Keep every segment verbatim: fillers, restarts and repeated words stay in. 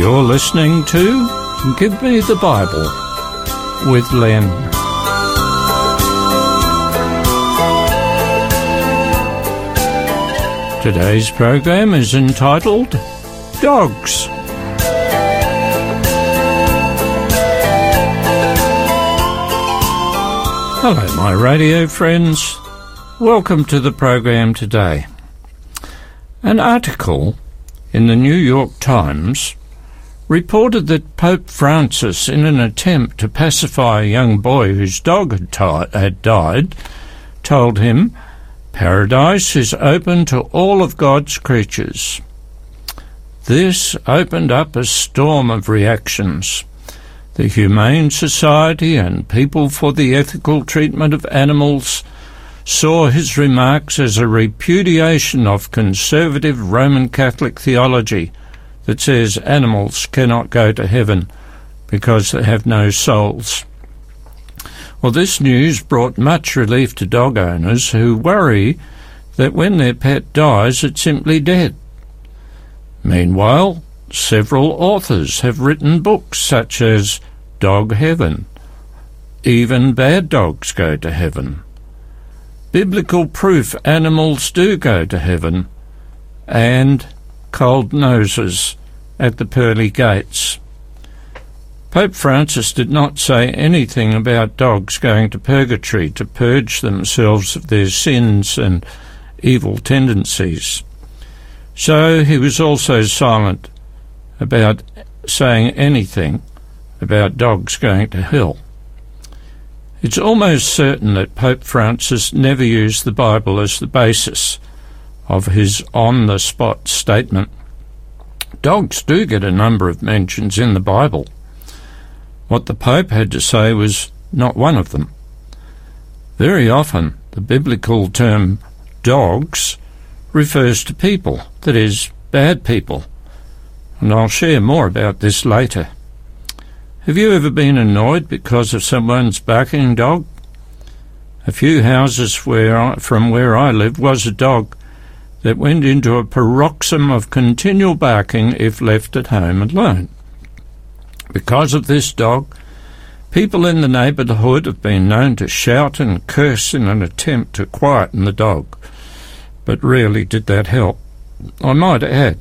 You're listening to Give Me the Bible with Len. Today's program is entitled Dogs. Hello, my radio friends. Welcome to the program today. An article in the New York Times reported that Pope Francis, in an attempt to pacify a young boy whose dog had, ti- had died, told him, "Paradise is open to all of God's creatures." This opened up a storm of reactions. The Humane Society and People for the Ethical Treatment of Animals saw his remarks as a repudiation of conservative Roman Catholic theology that says animals cannot go to heaven because they have no souls. Well, this news brought much relief to dog owners who worry that when their pet dies, it's simply dead. Meanwhile, several authors have written books such as Dog Heaven, Even Bad Dogs Go to Heaven, Biblical Proof Animals Do Go to Heaven, and Cold Noses at the Pearly Gates. Pope Francis did not say anything about dogs going to purgatory to purge themselves of their sins and evil tendencies. So he was also silent about saying anything about dogs going to hell. It's almost certain that Pope Francis never used the Bible as the basis of his on-the-spot statement. Dogs do get a number of mentions in the Bible. What the Pope had to say was not one of them. Very often, the biblical term dogs refers to people, that is, bad people, and I'll share more about this later. Have you ever been annoyed because of someone's barking dog? A few houses where I, from where I live was a dog that went into a paroxysm of continual barking if left at home alone. Because of this dog, people in the neighbourhood have been known to shout and curse in an attempt to quieten the dog. But rarely did that help. I might add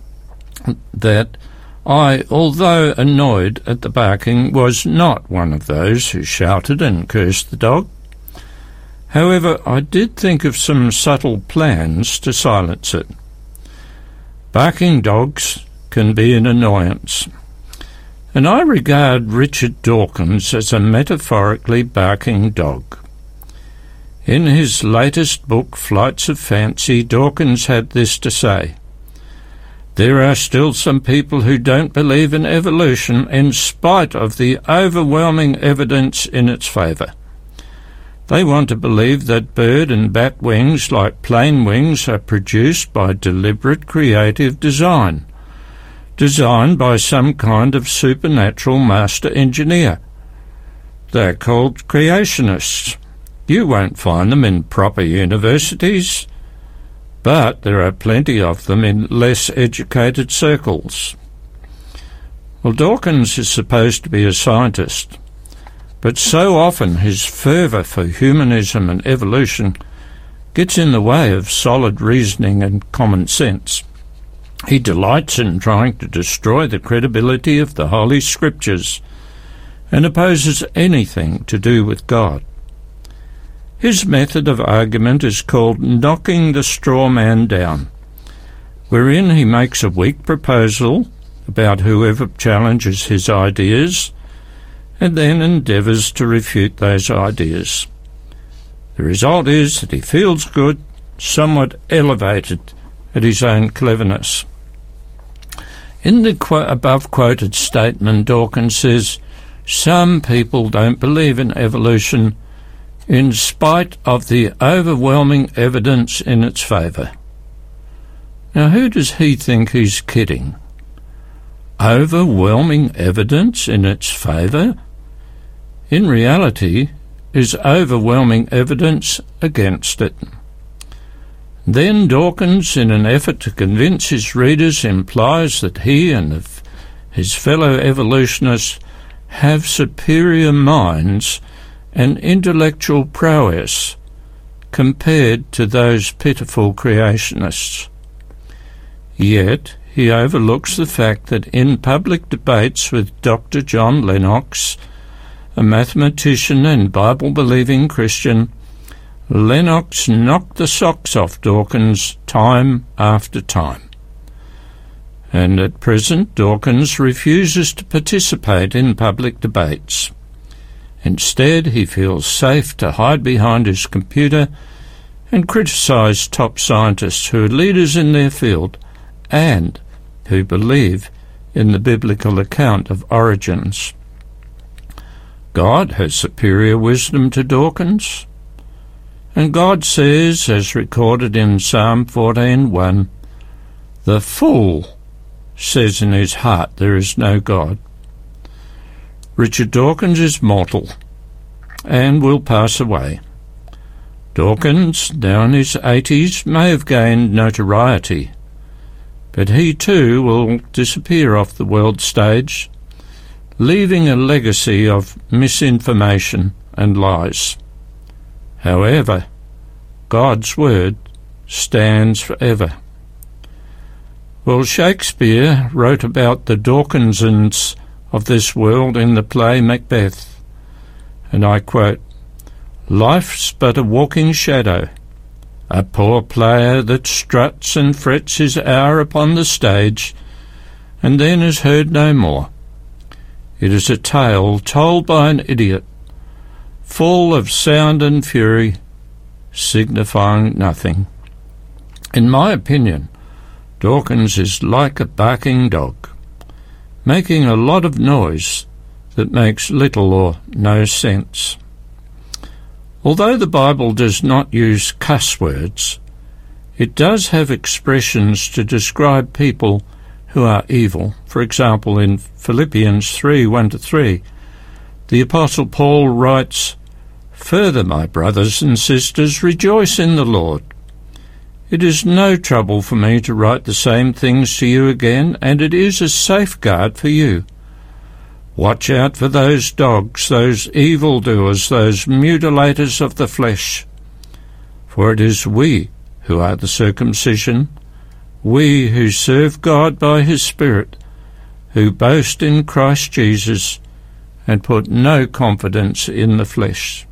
that I, although annoyed at the barking, was not one of those who shouted and cursed the dog. However, I did think of some subtle plans to silence it. Barking dogs can be an annoyance, and I regard Richard Dawkins as a metaphorically barking dog. In his latest book, Flights of Fancy, Dawkins had this to say: "There are still some people who don't believe in evolution in spite of the overwhelming evidence in its favour. They want to believe that bird and bat wings, like plane wings, are produced by deliberate creative design, designed by some kind of supernatural master engineer. They're called creationists. You won't find them in proper universities, but there are plenty of them in less educated circles." Well, Dawkins is supposed to be a scientist, but so often his fervour for humanism and evolution gets in the way of solid reasoning and common sense. He delights in trying to destroy the credibility of the Holy Scriptures and opposes anything to do with God. His method of argument is called knocking the straw man down, wherein he makes a weak proposal about whoever challenges his ideas and then endeavours to refute those ideas. The result is that he feels good, somewhat elevated at his own cleverness. In the qu- above-quoted statement, Dawkins says, "Some people don't believe in evolution in spite of the overwhelming evidence in its favour." Now, who does he think he's kidding? Overwhelming evidence in its favour? In reality, is overwhelming evidence against it. Then Dawkins, in an effort to convince his readers, implies that he and the his fellow evolutionists have superior minds and intellectual prowess compared to those pitiful creationists. Yet he overlooks the fact that in public debates with Doctor John Lennox, a mathematician and Bible-believing Christian, Lennox knocked the socks off Dawkins time after time. And at present Dawkins refuses to participate in public debates. Instead, he feels safe to hide behind his computer and criticise top scientists who are leaders in their field and who believe in the biblical account of origins. God has superior wisdom to Dawkins, and God says, as recorded in Psalm fourteen one, "The fool says in his heart there is no God." Richard Dawkins is mortal and will pass away. Dawkins, now in his eighties, may have gained notoriety, but he too will disappear off the world stage, leaving a legacy of misinformation and lies. However, God's word stands forever. Well, Shakespeare wrote about the Dawkinsons of this world in the play Macbeth, and I quote, "Life's but a walking shadow, a poor player that struts and frets his hour upon the stage, and then is heard no more. It is a tale told by an idiot, full of sound and fury, signifying nothing." In my opinion, Dawkins is like a barking dog, making a lot of noise that makes little or no sense. Although the Bible does not use cuss words, it does have expressions to describe people who are evil. For example, in Philippians three one to three, the Apostle Paul writes, "Further, my brothers and sisters, rejoice in the Lord. It is no trouble for me to write the same things to you again, and it is a safeguard for you. Watch out for those dogs, those evildoers, those mutilators of the flesh. For it is we who are the circumcision, we who serve God by his Spirit, who boast in Christ Jesus and put no confidence in the flesh."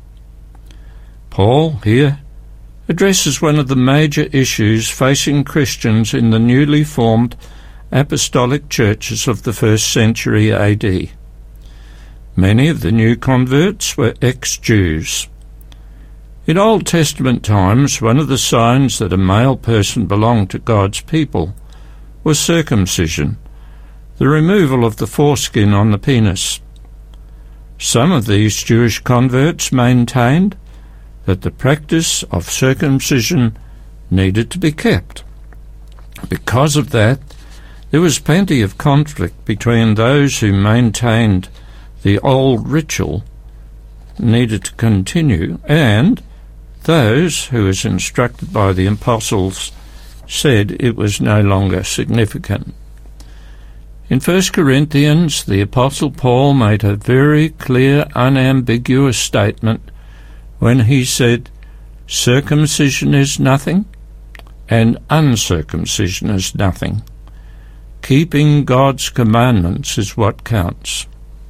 Paul here addresses one of the major issues facing Christians in the newly formed apostolic churches of the first century A D. Many of the new converts were ex-Jews. In Old Testament times, one of the signs that a male person belonged to God's people was circumcision, the removal of the foreskin on the penis. Some of these Jewish converts maintained that the practice of circumcision needed to be kept. Because of that, there was plenty of conflict between those who maintained the old ritual needed to continue and those who, as instructed by the apostles, said it was no longer significant. In First Corinthians, the Apostle Paul made a very clear, unambiguous statement when he said, "Circumcision is nothing, and uncircumcision is nothing. Keeping God's commandments is what counts."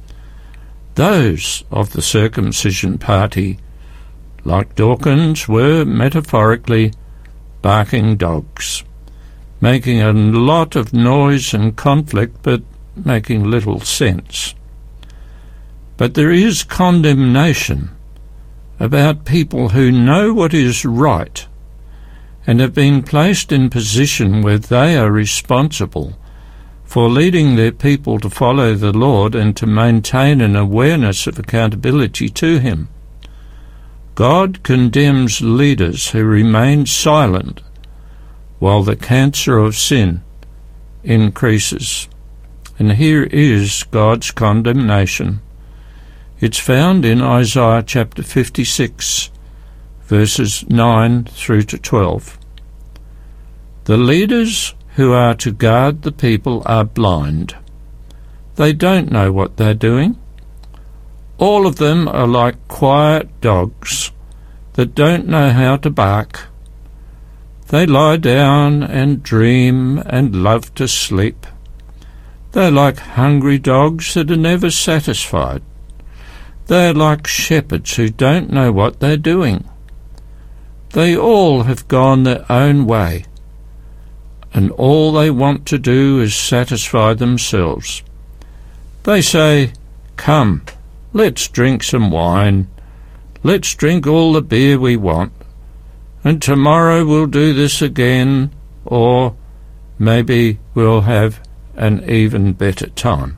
Those of the circumcision party, like Dawkins, were metaphorically barking dogs, making a lot of noise and conflict, but making little sense. But there is condemnation about people who know what is right and have been placed in position where they are responsible for leading their people to follow the Lord and to maintain an awareness of accountability to him. God condemns leaders who remain silent while the cancer of sin increases. And here is God's condemnation. It's found in Isaiah chapter fifty-six, verses nine through to twelve. "The leaders who are to guard the people are blind. They don't know what they're doing. All of them are like quiet dogs that don't know how to bark. They lie down and dream and love to sleep. They're like hungry dogs that are never satisfied. They're like shepherds who don't know what they're doing. They all have gone their own way, and all they want to do is satisfy themselves. They say, "Come, let's drink some wine. Let's drink all the beer we want, and tomorrow we'll do this again, or maybe we'll have an even better time."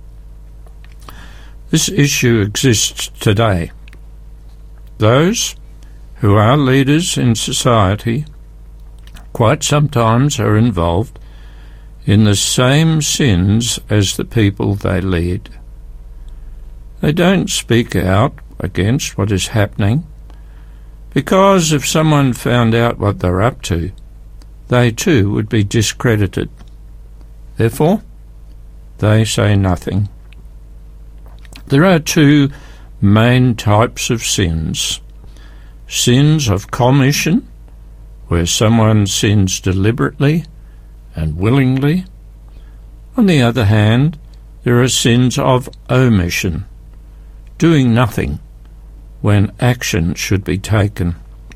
This issue exists today. Those who are leaders in society quite sometimes are involved in the same sins as the people they lead. They don't speak out against what is happening, because if someone found out what they're up to, they too would be discredited. Therefore, they say nothing. There are two main types of sins. Sins of commission, where someone sins deliberately and willingly. On the other hand, there are sins of omission, doing nothing when action should be taken.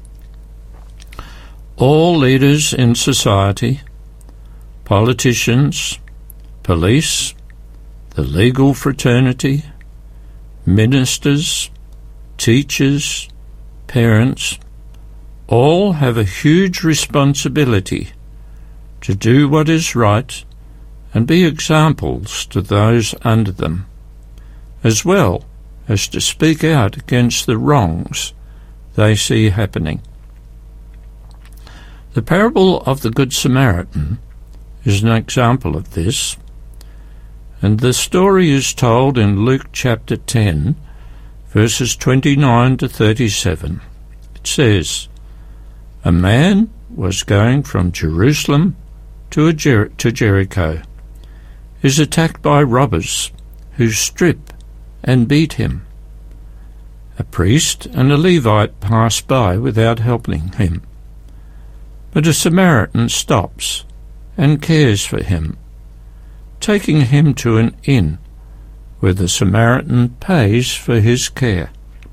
All leaders in society, politicians, police, the legal fraternity, ministers, teachers, parents, all have a huge responsibility to do what is right and be examples to those under them, as well as to speak out against the wrongs they see happening. The parable of the Good Samaritan is an example of this, and the story is told in Luke chapter ten, verses twenty-nine to thirty-seven. It says, "A man was going from Jerusalem to, a Jer- to Jericho, is attacked by robbers who strip and beat him. A priest and a Levite pass by without helping him, but a Samaritan stops and cares for him, taking him to an inn where the Samaritan pays for his care.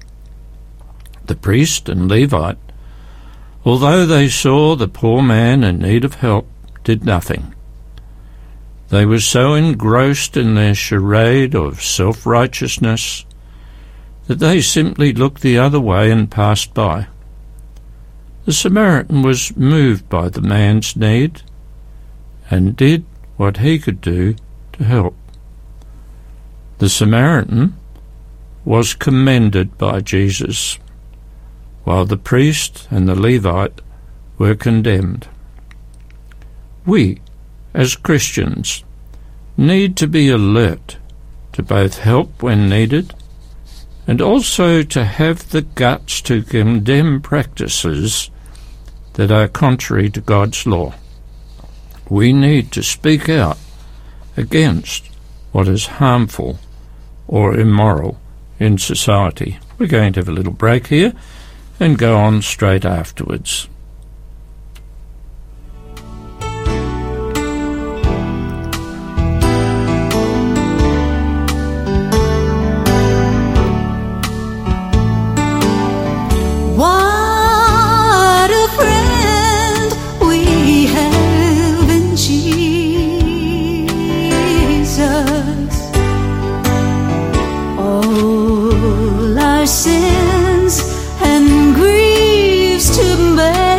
The priest and Levite, although they saw the poor man in need of help, did nothing. They were so engrossed in their charade of self-righteousness that they simply looked the other way and passed by. The Samaritan was moved by the man's need and did what he could do to help. The Samaritan was commended by Jesus, while the priest and the Levite were condemned. We, as Christians, need to be alert to both help when needed and also to have the guts to condemn practices that are contrary to God's law. We need to speak out against what is harmful or immoral in society. We're going to have a little break here and go on straight afterwards. Sins and griefs to bear.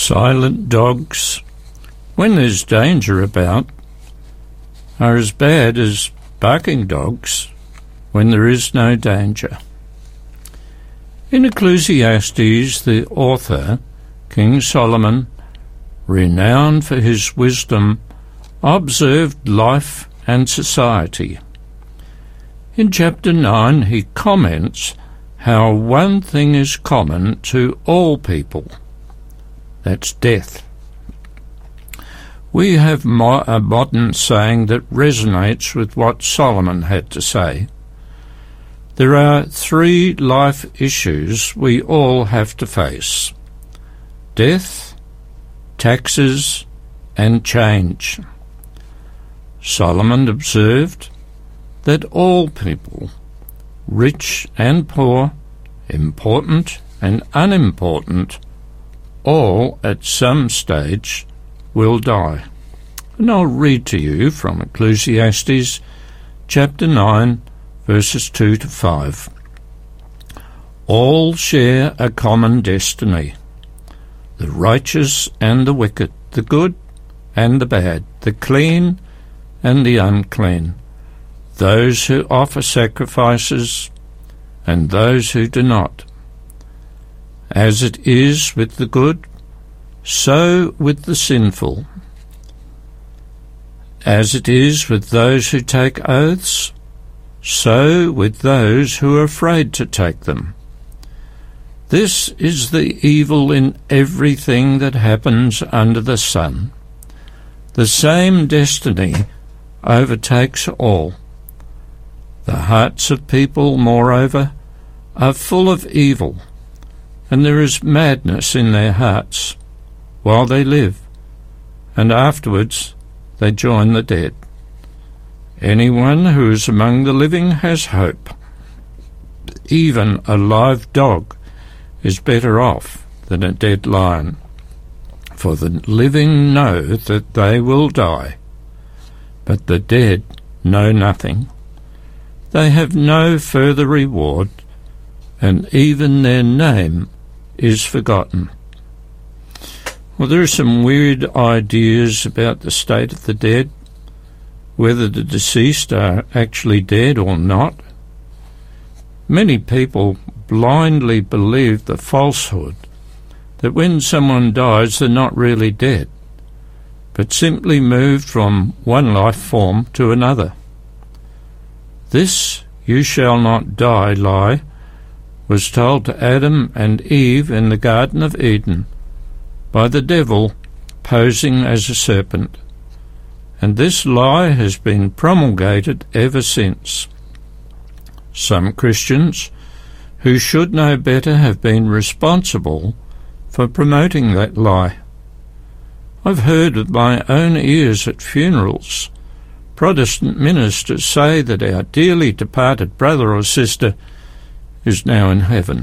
Silent dogs, when there's danger about, are as bad as barking dogs when there is no danger. In Ecclesiastes, the author, King Solomon, renowned for his wisdom, observed life and society. In chapter nine he comments how one thing is common to all people. That's death. We have mo- a modern saying that resonates with what Solomon had to say. There are three life issues we all have to face: death, taxes, and change. Solomon observed that all people, rich and poor, important and unimportant, all at some stage will die. And I'll read to you from Ecclesiastes chapter nine, verses two to five. All share a common destiny, the righteous and the wicked, the good and the bad, the clean and the unclean, those who offer sacrifices and those who do not. As it is with the good, so with the sinful. As it is with those who take oaths, so with those who are afraid to take them. This is the evil in everything that happens under the sun. The same destiny overtakes all. The hearts of people, moreover, are full of evil, and there is madness in their hearts while they live, and afterwards they join the dead. Anyone who is among the living has hope. Even a live dog is better off than a dead lion, for the living know that they will die, but the dead know nothing. They have no further reward, and even their name is forgotten. Well, there are some weird ideas about the state of the dead, whether the deceased are actually dead or not. Many people blindly believe the falsehood that when someone dies they're not really dead, but simply moved from one life form to another. This "you shall not die" lie was told to Adam and Eve in the Garden of Eden by the devil posing as a serpent, and this lie has been promulgated ever since. Some Christians who should know better have been responsible for promoting that lie. I've heard with my own ears at funerals Protestant ministers say that our dearly departed brother or sister is now in heaven.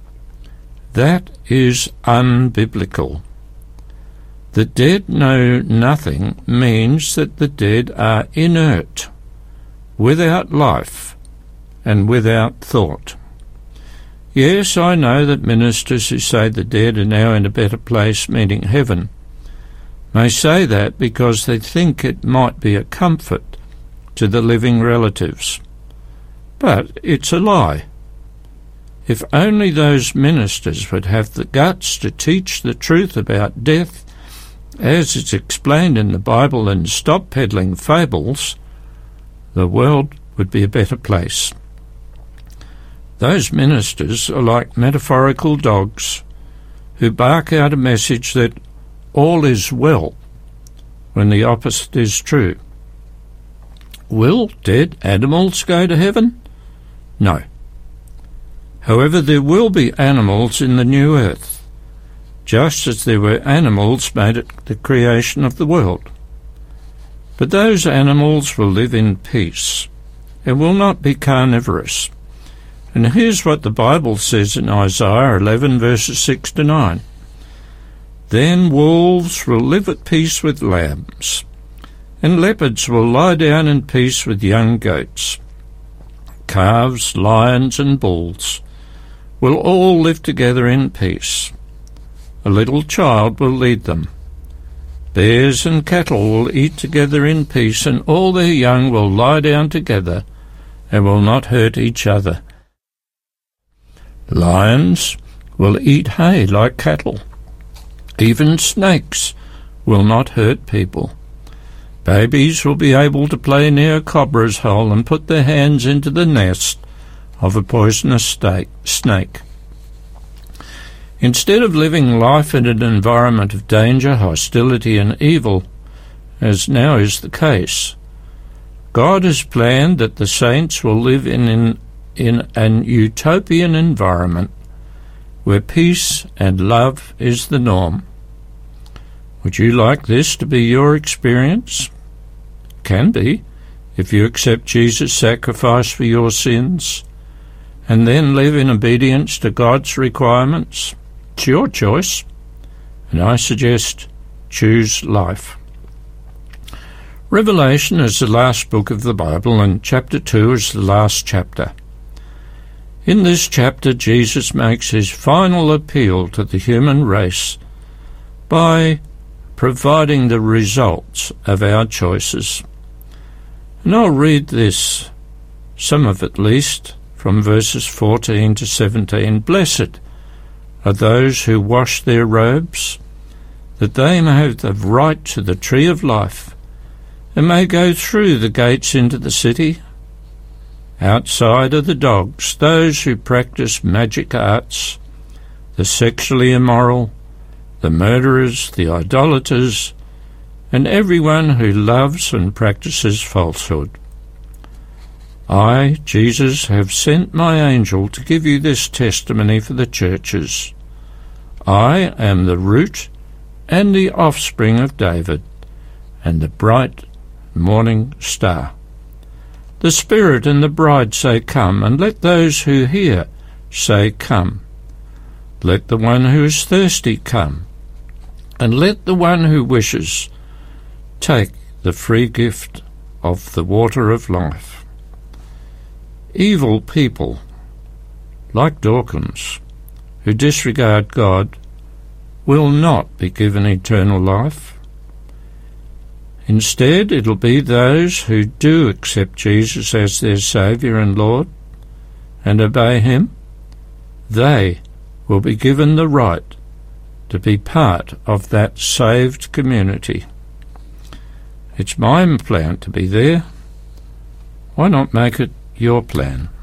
That is unbiblical. The dead know nothing means that the dead are inert, without life and without thought. Yes, I know that ministers who say the dead are now in a better place, meaning heaven, may say that because they think it might be a comfort to the living relatives. But it's a lie. If only those ministers would have the guts to teach the truth about death as it's explained in the Bible and stop peddling fables, the world would be a better place. Those ministers are like metaphorical dogs who bark out a message that all is well when the opposite is true. Will dead animals go to heaven? No. However, there will be animals in the new earth, just as there were animals made at the creation of the world. But those animals will live in peace and will not be carnivorous. And here's what the Bible says in Isaiah eleven, verses six to nine. Then wolves will live at peace with lambs, and leopards will lie down in peace with young goats. Calves, lions, and bulls will all live together in peace. a little child will lead them. Bears and cattle will eat together in peace, and all their young will lie down together and will not hurt each other. Lions will eat hay like cattle. Even snakes will not hurt people. Babies will be able to play near a cobra's hole and put their hands into the nest of a poisonous snake. Instead of living life in an environment of danger, hostility and evil, as now is the case, God has planned that the saints will live in an, in an utopian environment where peace and love is the norm. Would you like this to be your experience? Can be, if you accept Jesus' sacrifice for your sins and then live in obedience to God's requirements. It's your choice, and I suggest choose life. Revelation is the last book of the Bible, and chapter two is the last chapter. In this chapter, Jesus makes his final appeal to the human race by providing the results of our choices. And I'll read this, some of it at least, from verses fourteen to seventeen. Blessed are those who wash their robes, that they may have the right to the tree of life, and may go through the gates into the city. Outside are the dogs, those who practice magic arts, the sexually immoral, the murderers, the idolaters, and everyone who loves and practices falsehood. I, Jesus, have sent my angel to give you this testimony for the churches. I am the root and the offspring of David, and the bright morning star. The Spirit and the bride say, Come, and let those who hear say, Come. Let the one who is thirsty come, and let the one who wishes take the free gift of the water of life. Evil people, like Dawkins, who disregard God, will not be given eternal life. Instead, it'll be those who do accept Jesus as their Saviour and Lord and obey him. They will be given the right to be part of that saved community. It's my plan to be there. Why not make it your plan?